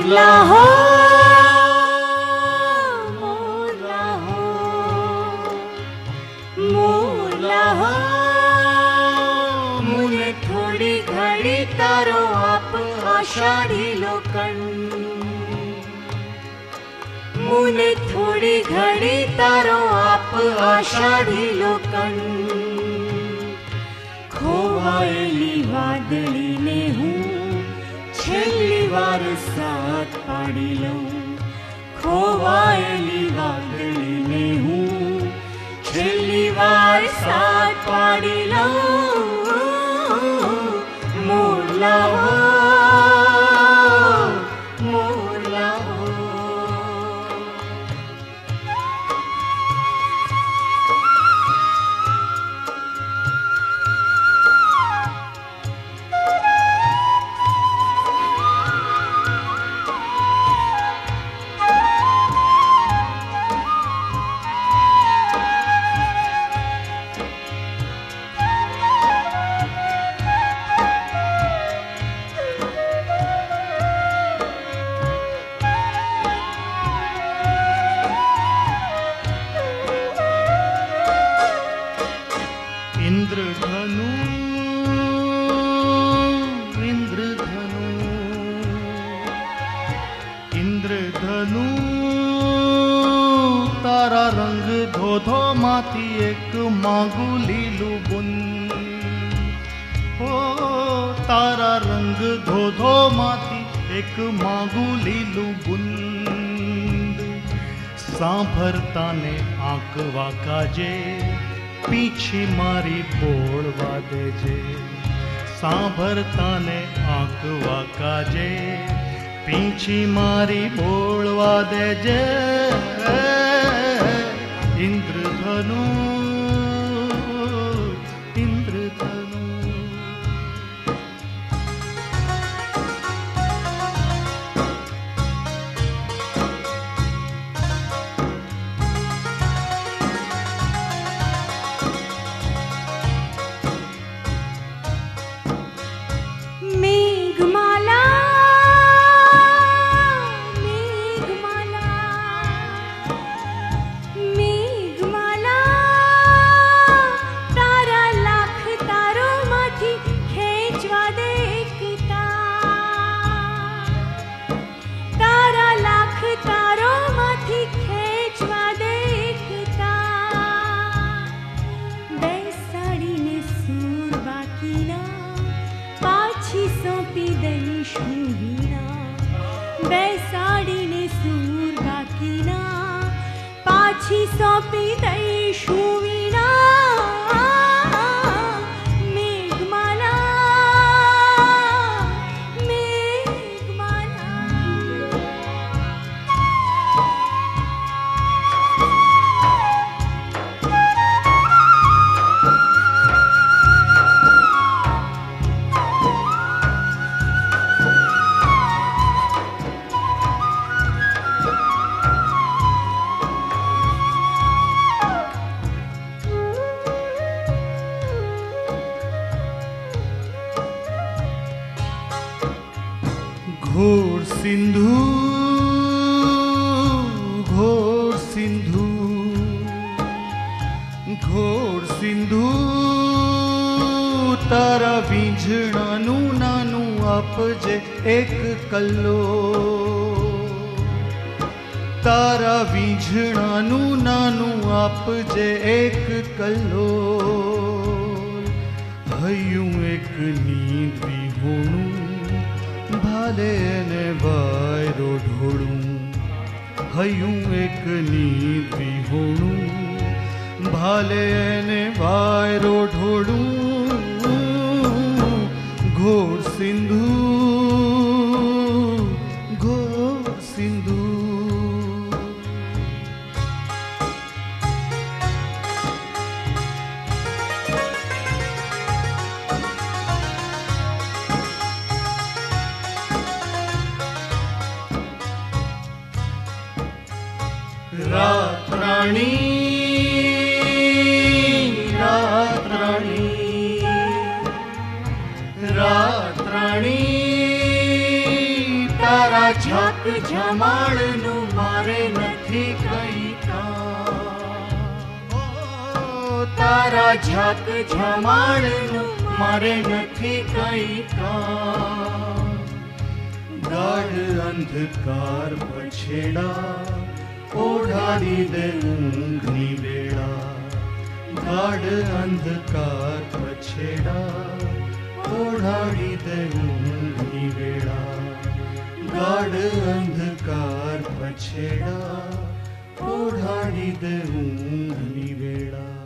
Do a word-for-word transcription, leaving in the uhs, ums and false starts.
मोला हो मोला हो मोला हो मुने थोड़ी घड़ी तारो आप आषाढ़ी लोकन मुने थोड़ी घड़ी तारो आप आषाढ़ी लोकन खोवायेली वादળી ने हूँ छेल्ली वार साथ पाड़ी लूं खोवायेली वादળી ने हूँ छेल्ली वार साथ पाड़ी लूं मोला हो मोला हो इंद्रधनु इंद्रधनु इंद्रधनु तारा रंग धोधो माथी एक मांगू लीलू बुन हो तारा रंग धोधो माथी एक मांगू लीलू बुंद सांभरता ने आंक वाकाजे पीछे मारी बोलवा देजे सांभरता ने आंक वाकाजे पीछे मारी बोलवा देजे इंद्रधनु इंद्रधनु मेघमाला मेघमाला मेघमाला तारा लाख तारो माथी खेंचवा दे एक तार तारा लाख तारो माथी खेंचवा दे एक तार बेसाड़ीने सूर बाकीना पाछी सौंपी दई वीणा बेसाड़ीने सूर बाकीना पाछी सौंपी दई वीणा मेघमाला मेघमाला घोर सिंधु घोर सिंधु घोर सिंधु तारा वींझणानु नानु आपजे एक कल्लो तारा वींझणानु नानु आपजे एक कल्लो हयूं एक नींद विहोणुं भाले ने वायरो ढोड़ूं हयूं एक नींद विहोणुं भाले ने वायरो ढोड़ूं घोर सिंधु घोर सिंधु रात रानी रात रानी જમાડનું મારે નથી કઈ કામ. ઓ તારા ઝાક જમાડનું મારે નથી કઈ કામ. ગાઢ અંધકાર પછેડા ઓઢાડી દે ઊંઘની વેળા. ગાઢ અંધકાર પછેડા ઓઢાડી દે ઊંઘની વેળા. ગાઢ અંધકાર પછેડા ઓઢાડી દે ઊંઘની વેળા.